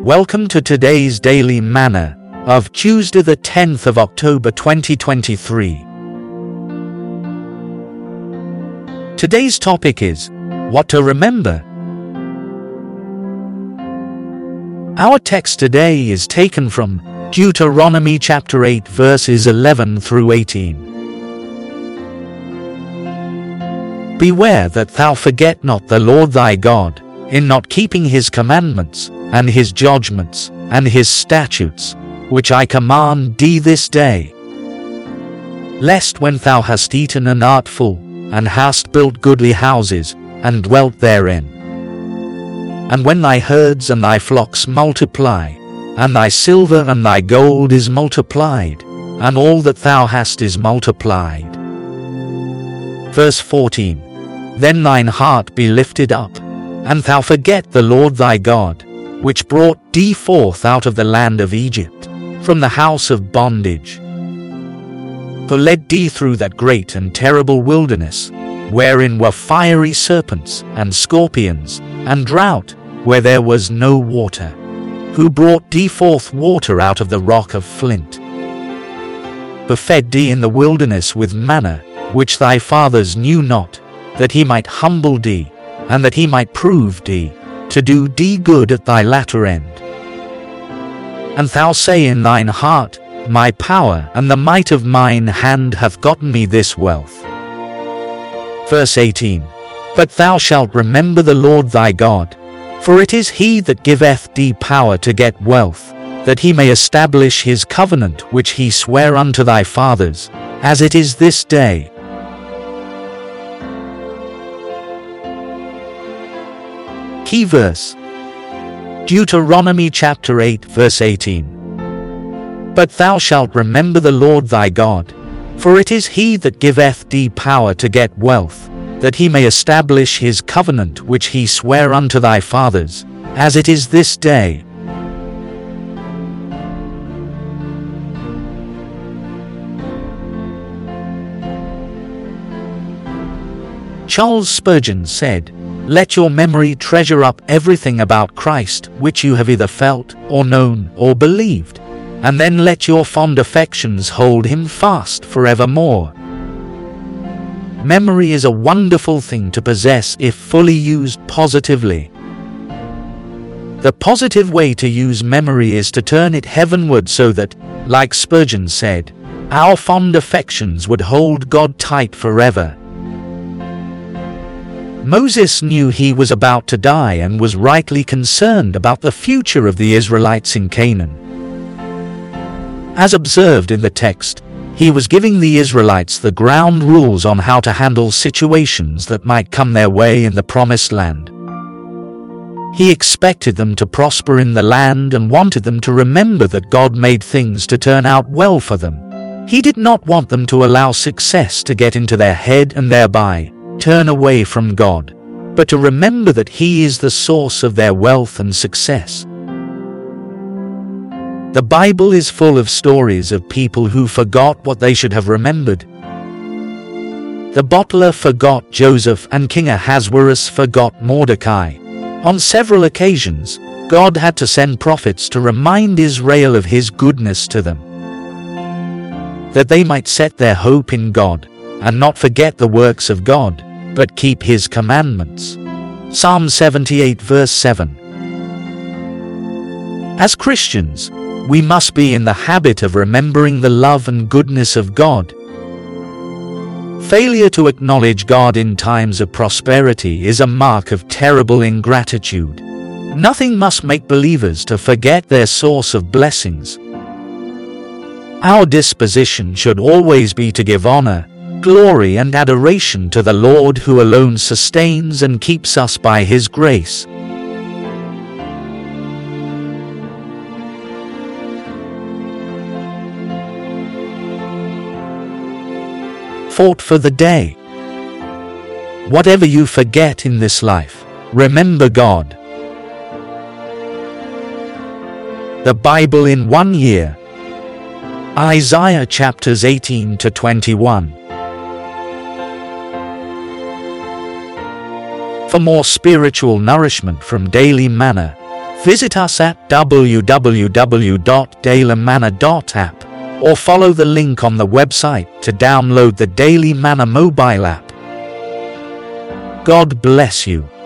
Welcome to today's Daily Manna of Tuesday the 10th of October 2023. Today's topic is what to remember. Our text today is taken from Deuteronomy chapter 8 verses 11 through 18. Beware that thou forget not the Lord thy God, in not keeping his commandments, and his judgments, and his statutes, which I command thee this day. Lest when thou hast eaten and art full, and hast built goodly houses, and dwelt therein, and when thy herds and thy flocks multiply, and thy silver and thy gold is multiplied, and all that thou hast is multiplied. Verse 14. Then thine heart be lifted up, and thou forget the Lord thy God, which brought thee forth out of the land of Egypt, from the house of bondage, who led thee through that great and terrible wilderness, wherein were fiery serpents, and scorpions, and drought, where there was no water, who brought thee forth water out of the rock of flint, who fed thee in the wilderness with manna, which thy fathers knew not, that he might humble thee, and that he might prove thee, to do thee good at thy latter end. And thou say in thine heart, My power and the might of mine hand hath gotten me this wealth. Verse 18. But thou shalt remember the Lord thy God, for it is he that giveth thee power to get wealth, that he may establish his covenant which he sware unto thy fathers, as it is this day. Key verse. Deuteronomy chapter 8 verse 18. But thou shalt remember the Lord thy God, for it is he that giveth thee power to get wealth, that he may establish his covenant which he sware unto thy fathers, as it is this day. Charles Spurgeon said, Let your memory treasure up everything about Christ which you have either felt, or known, or believed, and then let your fond affections hold him fast forevermore. Memory is a wonderful thing to possess if fully used positively. The positive way to use memory is to turn it heavenward so that, like Spurgeon said, our fond affections would hold God tight forever. Moses knew he was about to die and was rightly concerned about the future of the Israelites in Canaan. As observed in the text, he was giving the Israelites the ground rules on how to handle situations that might come their way in the Promised Land. He expected them to prosper in the land and wanted them to remember that God made things to turn out well for them. He did not want them to allow success to get into their head and thereby turn away from God, but to remember that He is the source of their wealth and success. The Bible is full of stories of people who forgot what they should have remembered. The bottler forgot Joseph and King Ahasuerus forgot Mordecai. On several occasions, God had to send prophets to remind Israel of His goodness to them, that they might set their hope in God and not forget the works of God, but keep His commandments. Psalm 78 verse 7. As Christians, we must be in the habit of remembering the love and goodness of God. Failure to acknowledge God in times of prosperity is a mark of terrible ingratitude. Nothing must make believers to forget their source of blessings. Our disposition should always be to give honor, glory and adoration to the Lord who alone sustains and keeps us by His grace. Thought for the day. Whatever you forget in this life, remember God. The Bible in 1 year. Isaiah chapters 18 to 21. For more spiritual nourishment from Daily Manna, Visit us at www.dailymanna.app or follow the link on the website to download the Daily Manna mobile app. God bless you.